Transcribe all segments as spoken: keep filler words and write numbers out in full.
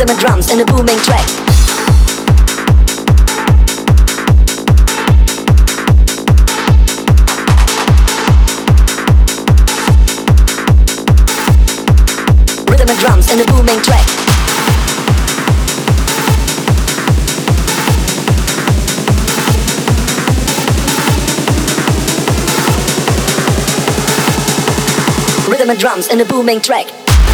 Rhythm and drums in a booming track. Rhythm and drums in a booming track. Rhythm and drums in a booming track.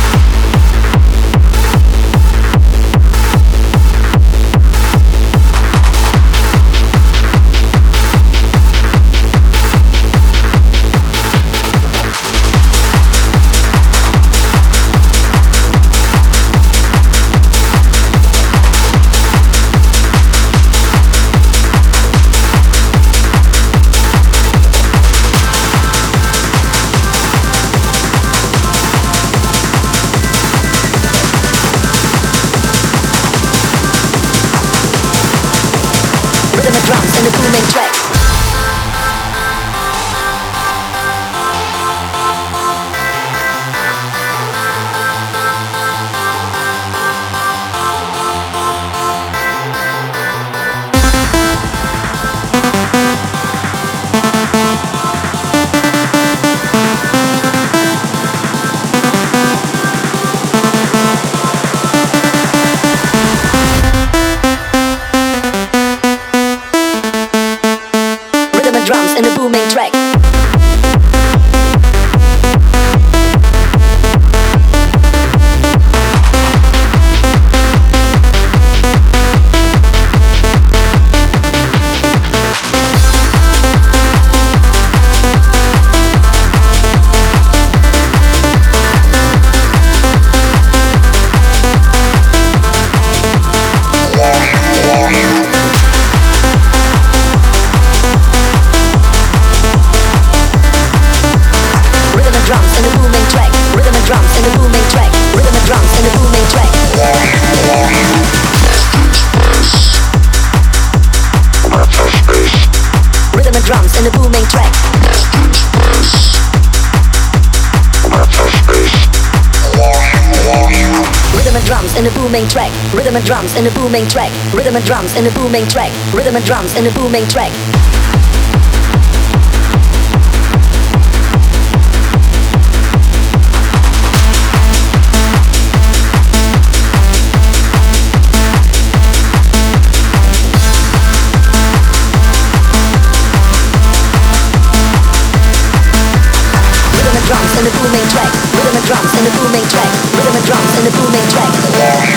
Rhythm and drums in a booming track. Rhythm and drums in a booming track. Rhythm and drums in a booming track. Rhythm and drums in a booming track. Rhythm and drums in a booming track. Rhythm and drums in a booming track. Rhythm and drums in a booming track. Rhythm and drums in a booming track. Rhythm and drums in a booming track. Rhythm and drums in a booming track. Rhythm and drums in a booming track. Rhythm and drums in a booming track. Rhythm and drums in a booming track.